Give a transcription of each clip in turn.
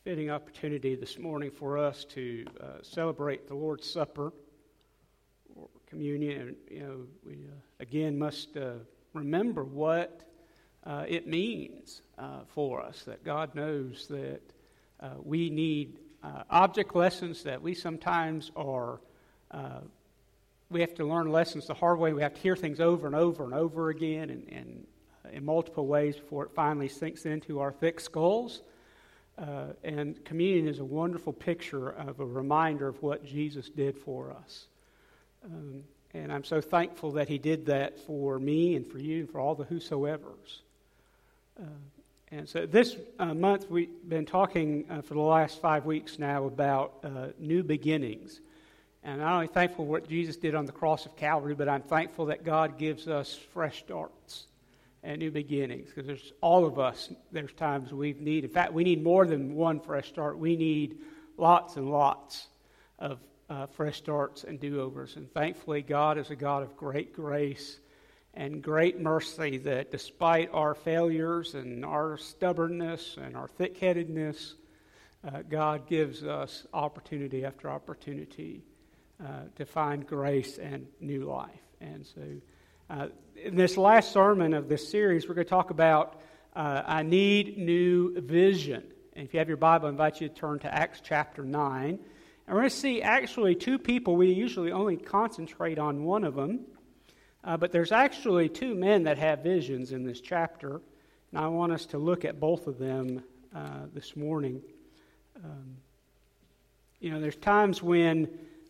Fitting opportunity this morning for us to celebrate the Lord's Supper or communion. And, we again must remember what it means for us, that God knows that we need object lessons, that we sometimes are, we have to learn lessons the hard way. We have to hear things over and over and over again and in multiple ways before it finally sinks into our thick skulls. And communion is a wonderful picture of a reminder of what Jesus did for us. And I'm so thankful that he did that for me and for you and for all the whosoevers. And so this month we've been talking for the last 5 weeks now about new beginnings. And I'm not only thankful for what Jesus did on the cross of Calvary, but I'm thankful that God gives us fresh starts and new beginnings, because there's all of us, there's times we need, in fact, we need more than one fresh start. We need lots and lots of fresh starts and do-overs. And thankfully, God is a God of great grace and great mercy, that despite our failures and our stubbornness and our thick-headedness, God gives us opportunity after opportunity to find grace and new life. And so in this last sermon of this series, we're going to talk about I need new vision. And if you have your Bible, I invite you to turn to Acts chapter 9. And we're going to see actually two people. We usually only concentrate on one of them. But there's actually two men that have visions in this chapter. And I want us to look at both of them this morning. There's times when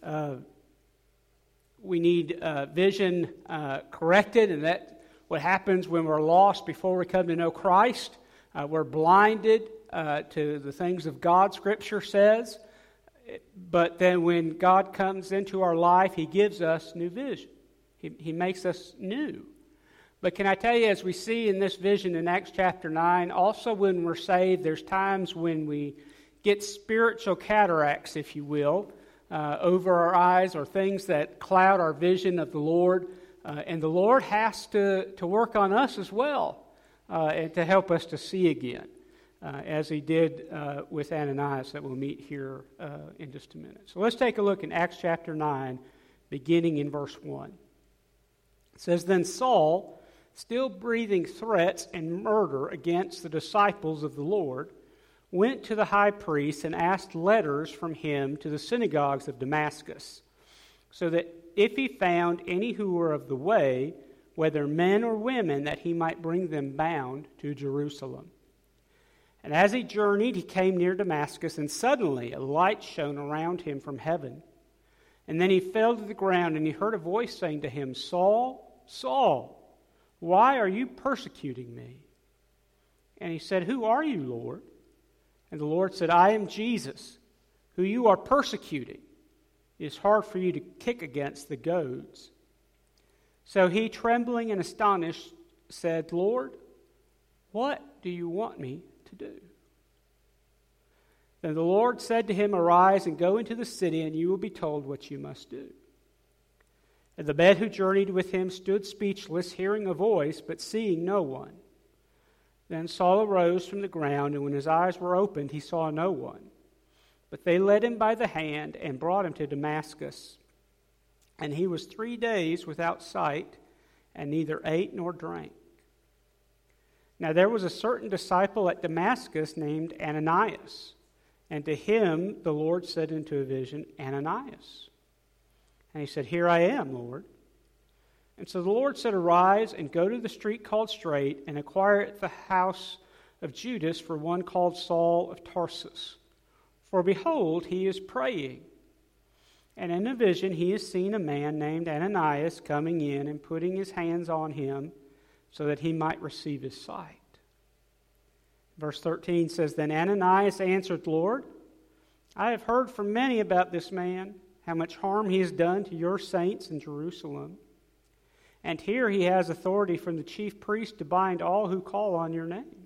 we need vision corrected, and that's what happens when we're lost before we come to know Christ. We're blinded to the things of God, Scripture says. But then when God comes into our life, he gives us new vision. He makes us new. But can I tell you, as we see in this vision in Acts chapter 9, also when we're saved, there's times when we get spiritual cataracts, if you will, over our eyes, or things that cloud our vision of the Lord. And the Lord has to work on us as well and to help us to see again, as he did with Ananias, that we'll meet here in just a minute. So let's take a look in Acts chapter 9, beginning in verse 1. It says, "Then Saul, still breathing threats and murder against the disciples of the Lord, went to the high priest and asked letters from him to the synagogues of Damascus, so that if he found any who were of the way, whether men or women, that he might bring them bound to Jerusalem. And as he journeyed, he came near Damascus, and suddenly a light shone around him from heaven. And then he fell to the ground, and he heard a voice saying to him, 'Saul, Saul, why are you persecuting me?' And he said, 'Who are you, Lord?' And the Lord said, 'I am Jesus, who you are persecuting. It is hard for you to kick against the goads.' So he, trembling and astonished, said, 'Lord, what do you want me to do?' Then the Lord said to him, 'Arise and go into the city, and you will be told what you must do.' And the men who journeyed with him stood speechless, hearing a voice, but seeing no one. Then Saul arose from the ground, and when his eyes were opened, he saw no one. But they led him by the hand and brought him to Damascus. And he was 3 days without sight, and neither ate nor drank. Now there was a certain disciple at Damascus named Ananias. And to him the Lord said into a vision, 'Ananias.' And he said, 'Here I am, Lord.' And so the Lord said, 'Arise and go to the street called Straight, and inquire at the house of Judas for one called Saul of Tarsus. For behold, he is praying. And in a vision he has seen a man named Ananias coming in and putting his hands on him so that he might receive his sight.' Verse 13 says, 'Then Ananias answered, Lord, I have heard from many about this man, how much harm he has done to your saints in Jerusalem. And here he has authority from the chief priest to bind all who call on your name.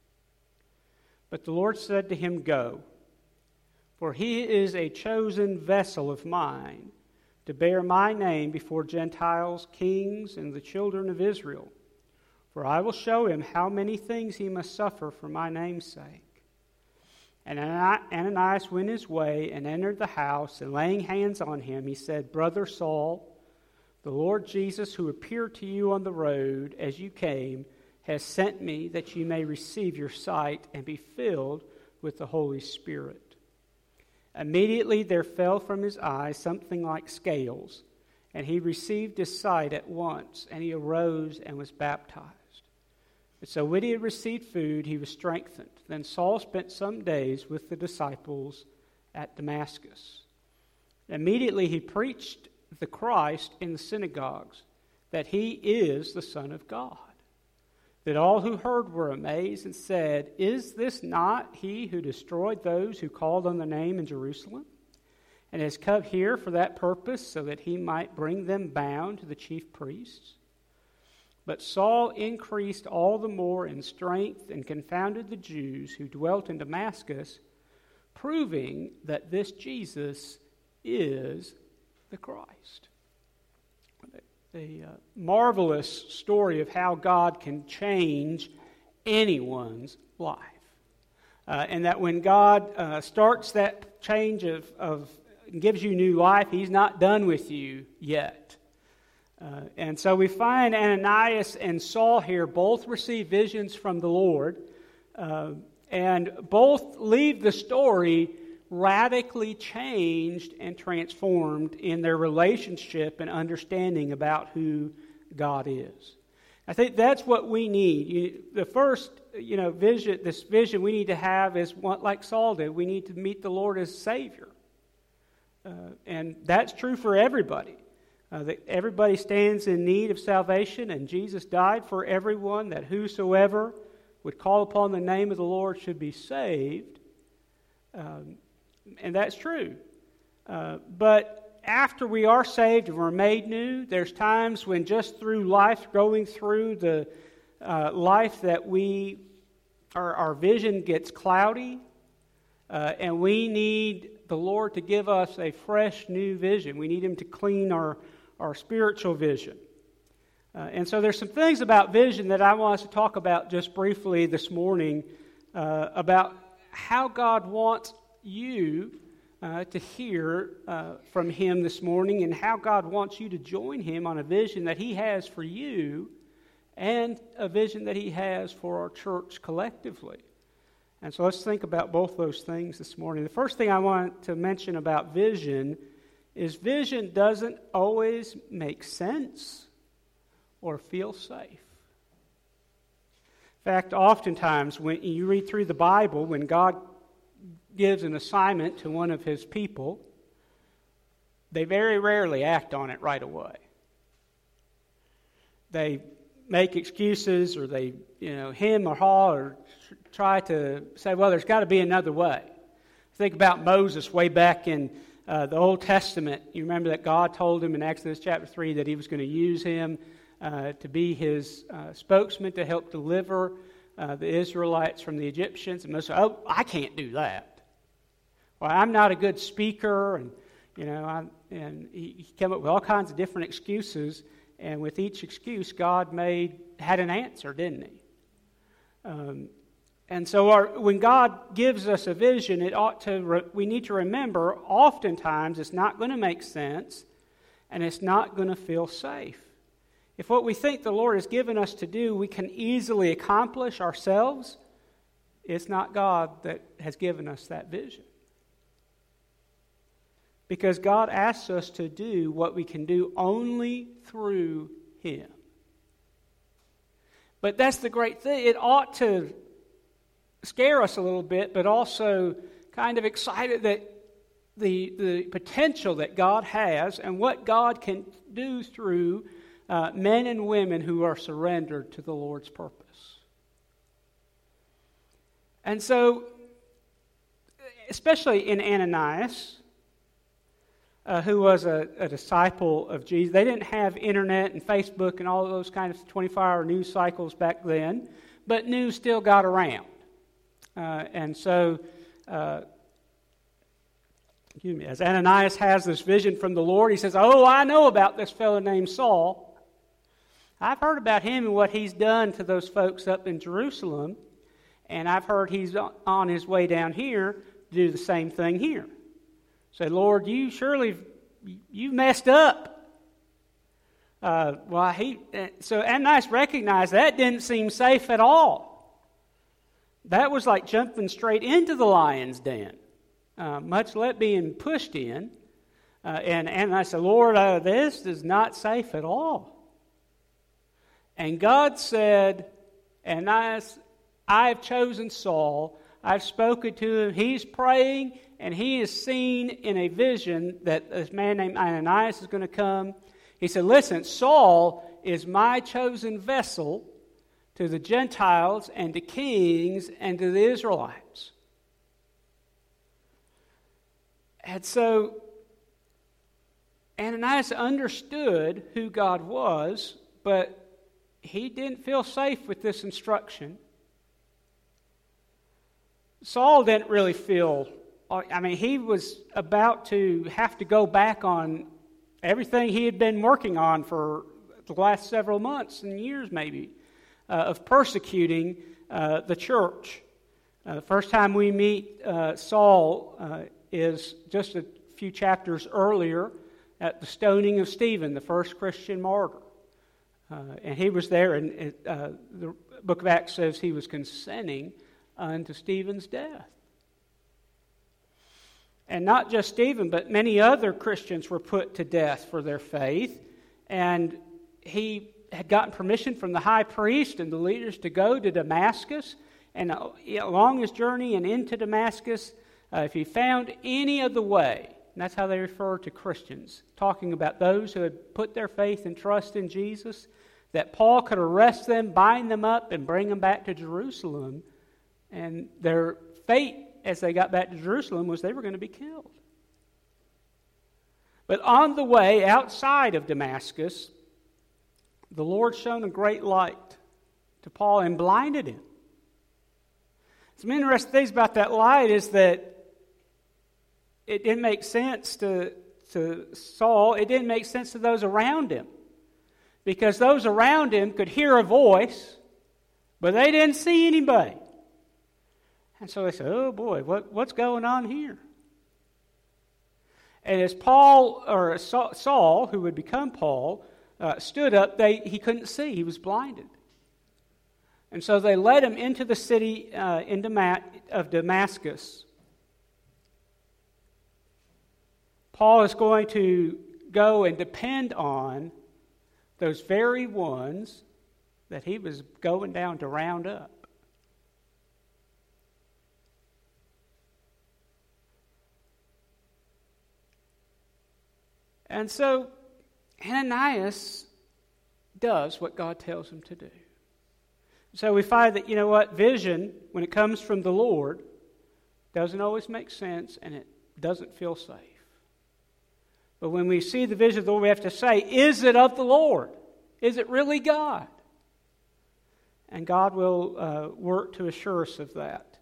But the Lord said to him, Go, for he is a chosen vessel of mine to bear my name before Gentiles, kings, and the children of Israel. For I will show him how many things he must suffer for my name's sake. And Ananias went his way and entered the house, and laying hands on him, he said, Brother Saul, the Lord Jesus, who appeared to you on the road as you came, has sent me that you may receive your sight and be filled with the Holy Spirit. Immediately there fell from his eyes something like scales, and he received his sight at once, and he arose and was baptized. And so when he had received food, he was strengthened. Then Saul spent some days with the disciples at Damascus. Immediately he preached the Christ in the synagogues, that he is the Son of God. That all who heard were amazed and said, Is this not he who destroyed those who called on the name in Jerusalem? And has come here for that purpose, so that he might bring them bound to the chief priests? But Saul increased all the more in strength and confounded the Jews who dwelt in Damascus, proving that this Jesus is the Christ. A marvelous story of how God can change anyone's life. And that when God starts that change of gives you new life, He's not done with you yet. And so we find Ananias and Saul here both receive visions from the Lord, and both leave the story radically changed and transformed in their relationship and understanding about who God is. I think that's what we need. The first, vision we need to have is what, like Saul did. We need to meet the Lord as Savior, and that's true for everybody. That everybody stands in need of salvation, and Jesus died for everyone, that whosoever would call upon the name of the Lord should be saved. And that's true. But after we are saved and we're made new, there's times when just through life, going through the life that our vision gets cloudy, and we need the Lord to give us a fresh new vision. We need Him to clean our spiritual vision. And so there's some things about vision that I want us to talk about just briefly this morning, about how God wants you to hear from Him this morning, and how God wants you to join Him on a vision that He has for you and a vision that He has for our church collectively. And so let's think about both those things this morning. The first thing I want to mention about vision is vision doesn't always make sense or feel safe. In fact, oftentimes when you read through the Bible, when God gives an assignment to one of His people, they very rarely act on it right away. They make excuses, or they, hem or haw, or try to say, well, there's got to be another way. Think about Moses way back in the Old Testament. You remember that God told him in Exodus chapter 3 that He was going to use him to be His spokesman to help deliver the Israelites from the Egyptians. And Moses said, oh, I can't do that. Well, I'm not a good speaker, and and he came up with all kinds of different excuses. And with each excuse, God had an answer, didn't He? And so when God gives us a vision, we need to remember, oftentimes it's not going to make sense, and it's not going to feel safe. If what we think the Lord has given us to do, we can easily accomplish ourselves, it's not God that has given us that vision. Because God asks us to do what we can do only through Him. But that's the great thing. It ought to scare us a little bit, but also kind of excited that the potential that God has and what God can do through men and women who are surrendered to the Lord's purpose. And so, especially in Ananias, who was a disciple of Jesus. They didn't have internet and Facebook and all of those kind of 24-hour news cycles back then, but news still got around. And so, as Ananias has this vision from the Lord, he says, oh, I know about this fellow named Saul. I've heard about him and what he's done to those folks up in Jerusalem. and I've heard he's on his way down here to do the same thing here. Say, Lord, you messed up. So Ananias recognized that didn't seem safe at all. That was like jumping straight into the lion's den, much less being pushed in. And Ananias said, Lord, this is not safe at all. And God said, Ananias, I've chosen Saul. I've spoken to him. He's praying, and he has seen in a vision that this man named Ananias is going to come. He said, listen, Saul is my chosen vessel to the Gentiles and to kings and to the Israelites. And so Ananias understood who God was, but he didn't feel safe with this instruction. Saul didn't really feel, he was about to have to go back on everything he had been working on for the last several months and years maybe, of persecuting the church. The first time we meet Saul is just a few chapters earlier at the stoning of Stephen, the first Christian martyr. And he was there, and the book of Acts says he was consenting unto Stephen's death. And not just Stephen, but many other Christians were put to death for their faith. And he had gotten permission from the high priest and the leaders to go to Damascus. And along his journey and into Damascus, if he found any of the way, and that's how they refer to Christians, talking about those who had put their faith and trust in Jesus, that Paul could arrest them, bind them up, and bring them back to Jerusalem. And their fate as they got back to Jerusalem was they were going to be killed. But on the way outside of Damascus, the Lord shone a great light to Paul and blinded him. Some interesting things about that light is that it didn't make sense to Saul. It didn't make sense to those around him. Because those around him could hear a voice, but they didn't see anybody. And so they said, oh boy, what's going on here? And as Saul, who would become Paul, stood up, he couldn't see. He was blinded. And so they led him into the city of Damascus. Paul is going to go and depend on those very ones that he was going down to round up. And so Ananias does what God tells him to do. So we find that, vision, when it comes from the Lord, doesn't always make sense and it doesn't feel safe. But when we see the vision of the Lord, we have to say, is it of the Lord? Is it really God? And God will work to assure us of that.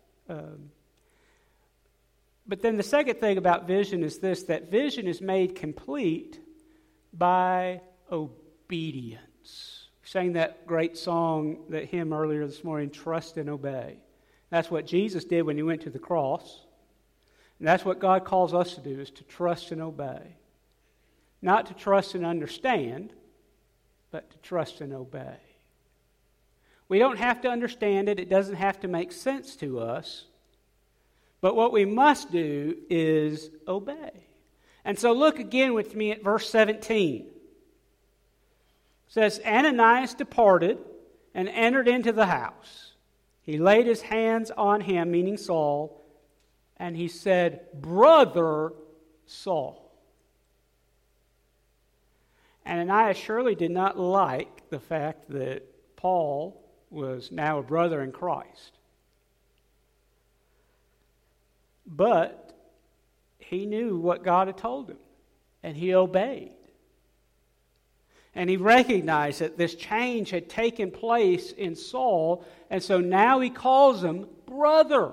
But then the second thing about vision is this, that vision is made complete by obedience. We sang that great song, that hymn earlier this morning, Trust and Obey. That's what Jesus did when he went to the cross. And that's what God calls us to do, is to trust and obey. Not to trust and understand, but to trust and obey. We don't have to understand it. It doesn't have to make sense to us. But what we must do is obey. And so look again with me at verse 17. It says, Ananias departed and entered into the house. He laid his hands on him, meaning Saul, and he said, Brother Saul. Ananias surely did not like the fact that Paul was now a brother in Christ. But he knew what God had told him, and he obeyed. And he recognized that this change had taken place in Saul, and so now he calls him brother.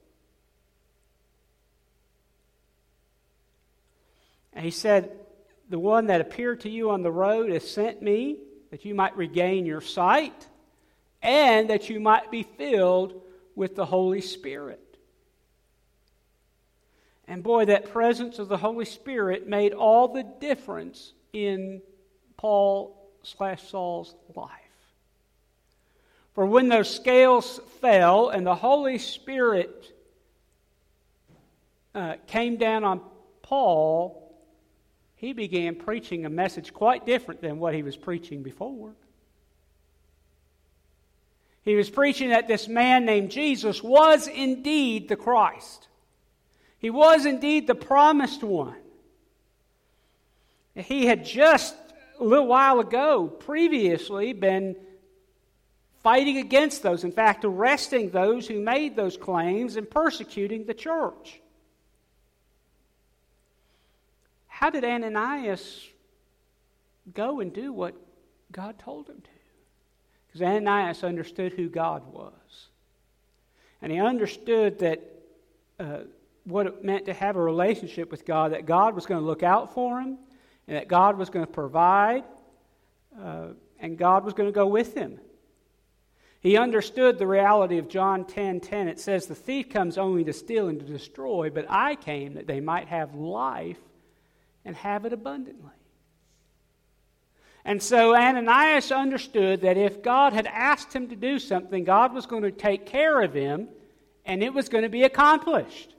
And he said, the one that appeared to you on the road has sent me, that you might regain your sight, and that you might be filled with the Holy Spirit. And boy, that presence of the Holy Spirit made all the difference in Paul/Saul's life. For when those scales fell and the Holy Spirit came down on Paul, he began preaching a message quite different than what he was preaching before. He was preaching that this man named Jesus was indeed the Christ. He was indeed the promised one. He had just a little while ago, previously, been fighting against those. In fact, arresting those who made those claims and persecuting the church. How did Ananias go and do what God told him to? Because Ananias understood who God was. And he understood that what it meant to have a relationship with God, that God was going to look out for him, and that God was going to provide, and God was going to go with him. He understood the reality of John 10:10. It says, "The thief comes only to steal and to destroy, but I came that they might have life and have it abundantly." And so Ananias understood that if God had asked him to do something, God was going to take care of him, and it was going to be accomplished.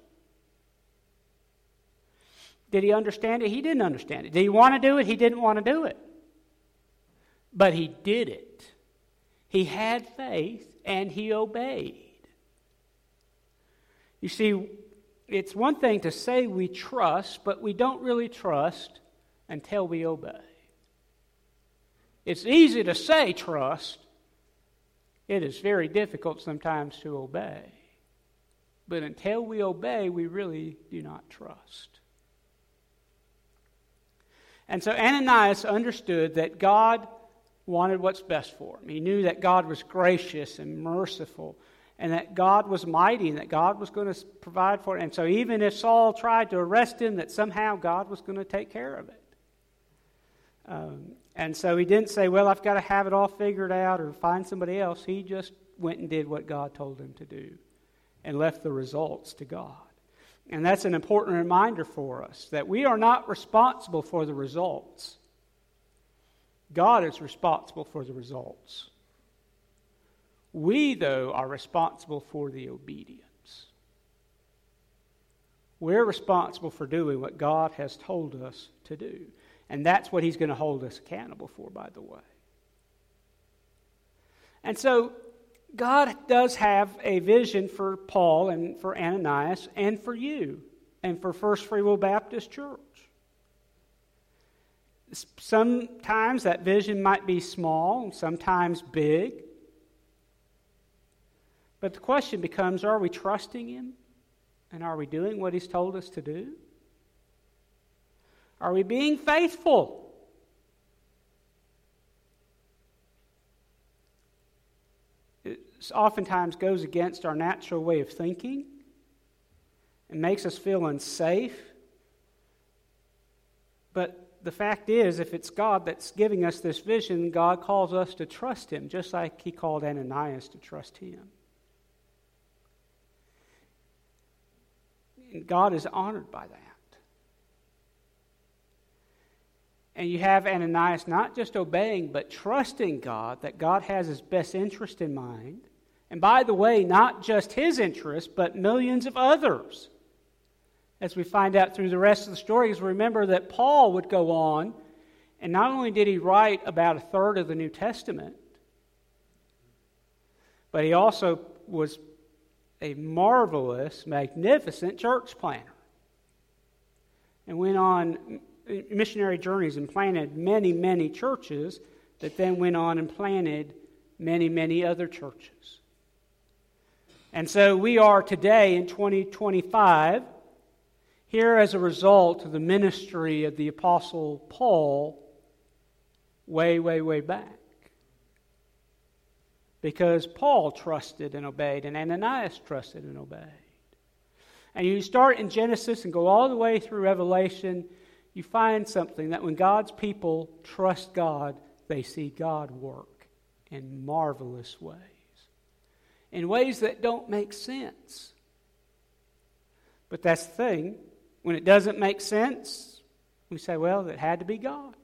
Did he understand it? He didn't understand it. Did he want to do it? He didn't want to do it. But he did it. He had faith, and he obeyed. You see, it's one thing to say we trust, but we don't really trust until we obey. It's easy to say trust. It is very difficult sometimes to obey. But until we obey, we really do not trust. And so Ananias understood that God wanted what's best for him. He knew that God was gracious and merciful, and that God was mighty, and that God was going to provide for it. And so even if Saul tried to arrest him, that somehow God was going to take care of it. And so he didn't say, well, I've got to have it all figured out or find somebody else. He just went and did what God told him to do and left the results to God. And that's an important reminder for us that we are not responsible for the results. God is responsible for the results. We, though, are responsible for the obedience. We're responsible for doing what God has told us to do. And that's what He's going to hold us accountable for, by the way. And so, God does have a vision for Paul and for Ananias and for you and for First Free Will Baptist Church. Sometimes that vision might be small, sometimes big. But the question becomes, are we trusting Him? And are we doing what He's told us to do? Are we being faithful? It oftentimes goes against our natural way of thinking and makes us feel unsafe. But the fact is, if it's God that's giving us this vision, God calls us to trust Him, just like He called Ananias to trust Him. And God is honored by that. And you have Ananias not just obeying, but trusting God, that God has His best interest in mind. And by the way, not just his interest, but millions of others. As we find out through the rest of the stories, remember that Paul would go on, and not only did he write about a third of the New Testament, but he also was a marvelous, magnificent church planner. And went on missionary journeys and planted many, many churches that then went on and planted many, many other churches. And so we are today in 2025 here as a result of the ministry of the Apostle Paul way, way, way back. Because Paul trusted and obeyed, and Ananias trusted and obeyed. And you start in Genesis and go all the way through Revelation, you find something that when God's people trust God, they see God work in marvelous ways. in ways that don't make sense. But that's the thing. When it doesn't make sense, we say, well, it had to be God.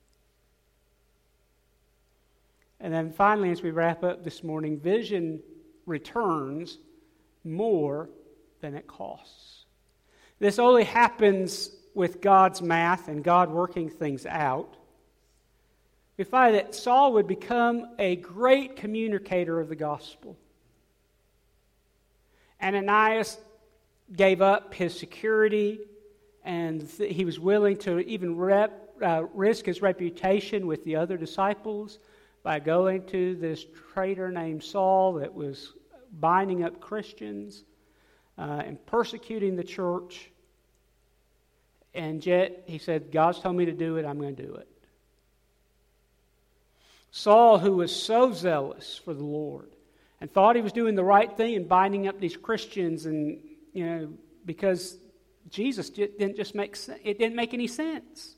And then finally, as we wrap up this morning, vision returns more than it costs. This only happens with God's math and God working things out. We find that Saul would become a great communicator of the gospel. Ananias gave up his security, and he was willing to even risk his reputation with the other disciples by going to this traitor named Saul that was binding up Christians and persecuting the church. And yet he said, God's told me to do it, I'm going to do it. Saul, who was so zealous for the Lord and thought he was doing the right thing and binding up these Christians, and because Jesus didn't just make sense, it didn't make any sense.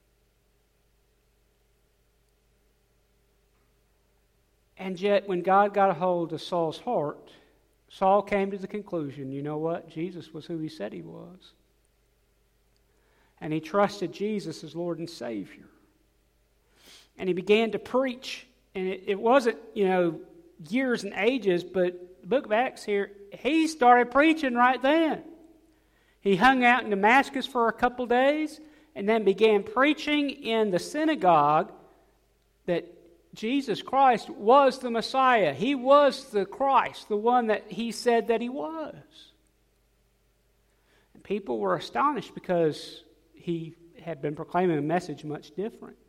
And yet, when God got a hold of Saul's heart, Saul came to the conclusion, you know what? Jesus was who he said he was. And he trusted Jesus as Lord and Savior. And he began to preach. And it wasn't, years and ages, but the book of Acts here, he started preaching right then. He hung out in Damascus for a couple days and then began preaching in the synagogue that Jesus Christ was the Messiah. He was the Christ, the one that he said that he was. And people were astonished because he had been proclaiming a message much different.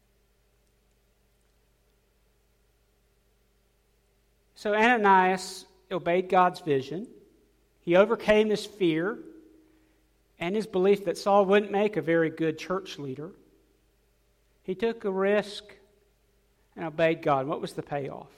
So Ananias obeyed God's vision. He overcame his fear and his belief that Saul wouldn't make a very good church leader. He took a risk and obeyed God. What was the payoff?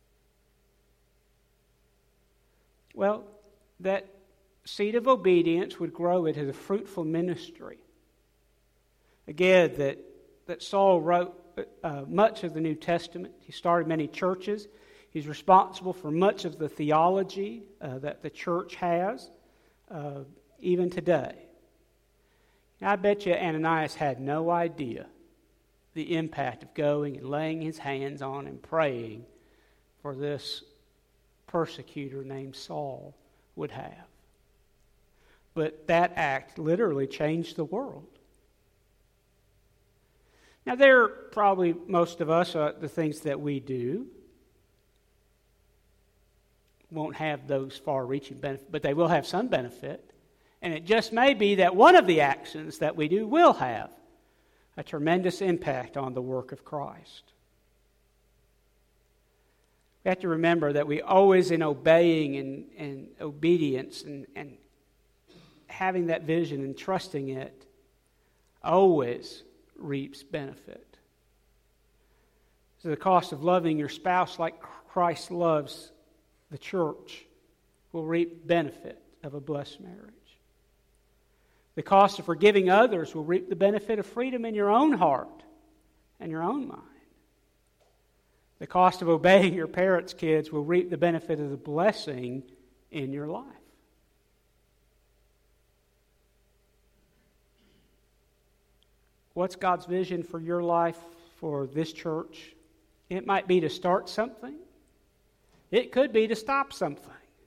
Well, that seed of obedience would grow into a fruitful ministry. Again, that Saul wrote much of the New Testament. He started many churches. He's responsible for much of the theology that the church has, even today. Now, I bet you Ananias had no idea the impact of going and laying his hands on and praying for this persecutor named Saul would have. But that act literally changed the world. Now, there are probably most of us, the things that we do won't have those far-reaching benefits, but they will have some benefit. And it just may be that one of the actions that we do will have a tremendous impact on the work of Christ. We have to remember that we always, in obeying and obedience and having that vision and trusting it, always reaps benefit. So the cost of loving your spouse like Christ loves the church will reap benefit of a blessed marriage. The cost of forgiving others will reap the benefit of freedom in your own heart and your own mind. The cost of obeying your parents' kids will reap the benefit of the blessing in your life. What's God's vision for your life, for this church? It might be to start something. It could be to stop something.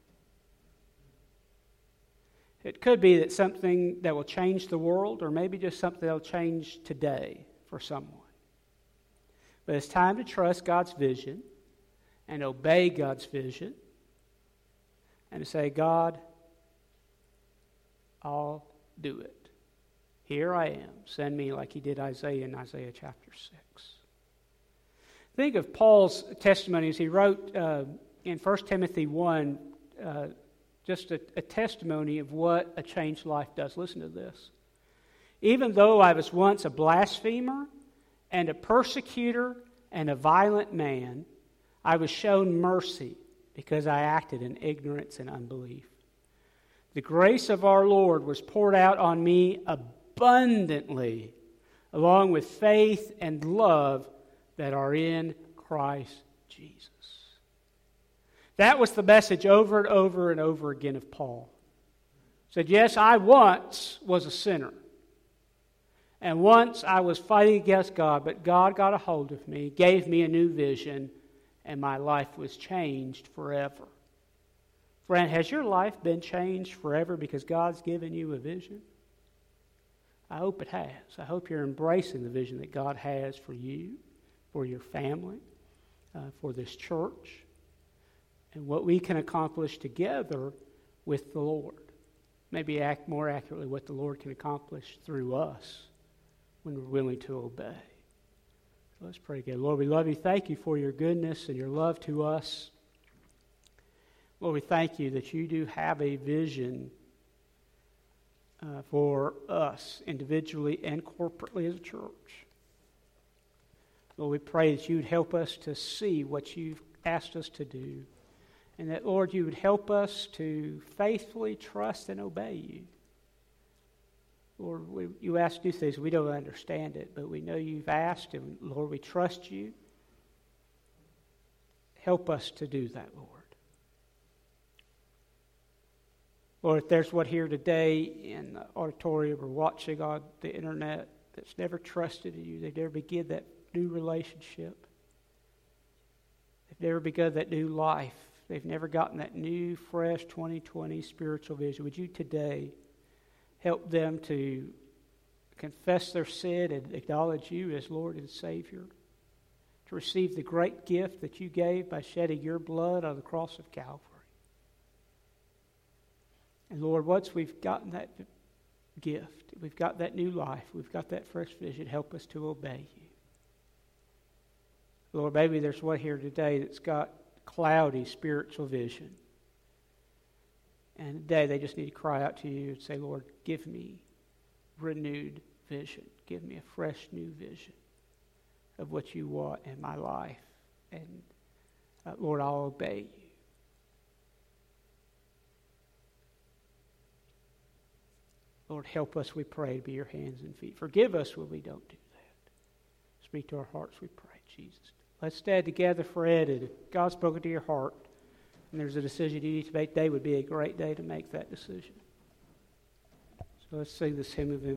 It could be that something that will change the world, or maybe just something that will change today for someone. But it's time to trust God's vision and obey God's vision and to say, God, I'll do it. Here I am. Send me, like he did Isaiah in Isaiah chapter 6. Think of Paul's testimony as he wrote in 1 Timothy 1, just a testimony of what a changed life does. Listen to this. Even though I was once a blasphemer and a persecutor and a violent man, I was shown mercy because I acted in ignorance and unbelief. The grace of our Lord was poured out on me abundantly, along with faith and love that are in Christ Jesus. That was the message over and over and over again of Paul. He said, yes, I once was a sinner. And once I was fighting against God, but God got a hold of me, gave me a new vision, and my life was changed forever. Friend, has your life been changed forever because God's given you a vision? I hope it has. I hope you're embracing the vision that God has for you, for your family, for this church, and what we can accomplish together with the Lord. Maybe more accurately, what the Lord can accomplish through us when we're willing to obey. So let's pray again. Lord, we love you. Thank you for your goodness and your love to us. Lord, we thank you that you do have a vision for us individually and corporately as a church. Lord, we pray that you would help us to see what you've asked us to do, and that, Lord, you would help us to faithfully trust and obey you. Lord, you ask to do things, we don't understand it, but we know you've asked, and Lord, we trust you. Help us to do that, Lord. Lord, if there's one here today in the auditorium or watching on the internet that's never trusted in you, they've never begun that new relationship, they've never begun that new life, they've never gotten that new, fresh 2020 spiritual vision, would you today help them to confess their sin and acknowledge you as Lord and Savior, to receive the great gift that you gave by shedding your blood on the cross of Calvary. And Lord, once we've gotten that gift, we've got that new life, we've got that fresh vision, help us to obey you. Lord, maybe there's one here today that's got cloudy spiritual vision. And today they just need to cry out to you and say, Lord, give me renewed vision. Give me a fresh new vision of what you want in my life. And Lord, I'll obey you. Lord, help us, we pray, to be your hands and feet. Forgive us when we don't do that. Speak to our hearts, we pray, Jesus. Let's stand together for Ed. And if God's spoken to your heart, and there's a decision you need to make, today would be a great day to make that decision. So let's sing this hymn of